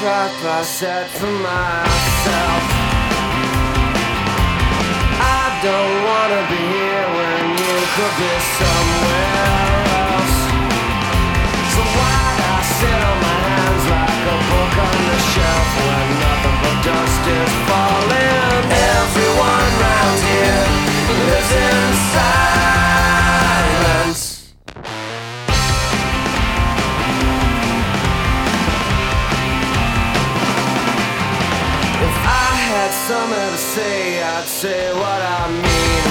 trap I set for myself. I don't wanna be here when you could be somewhere else. So why'd I sit on my hands like a book on the shelf when nothing but dust is falling? Everyone round here lives in silence. If I had something to say, I'd say what I mean.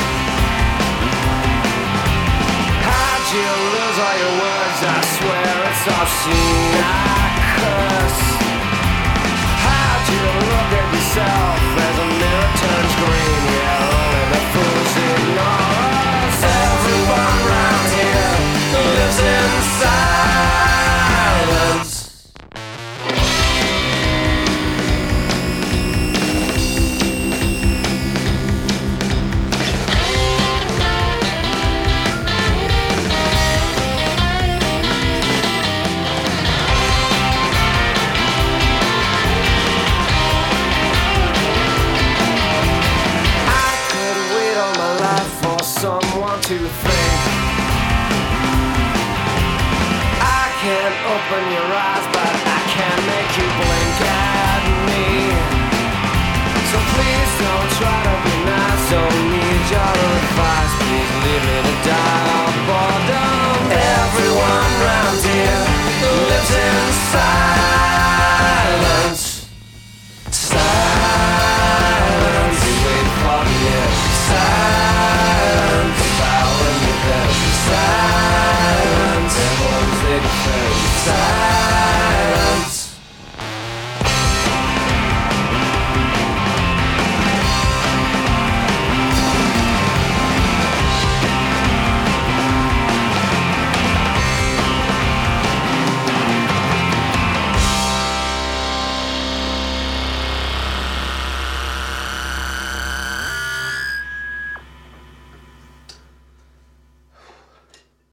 How'd you lose all your words? I swear it's obscene. I curse. How'd you look at yourself as a mirror turns green? Yeah, only the fools ignore us. Everyone around here lives in silence. Someone to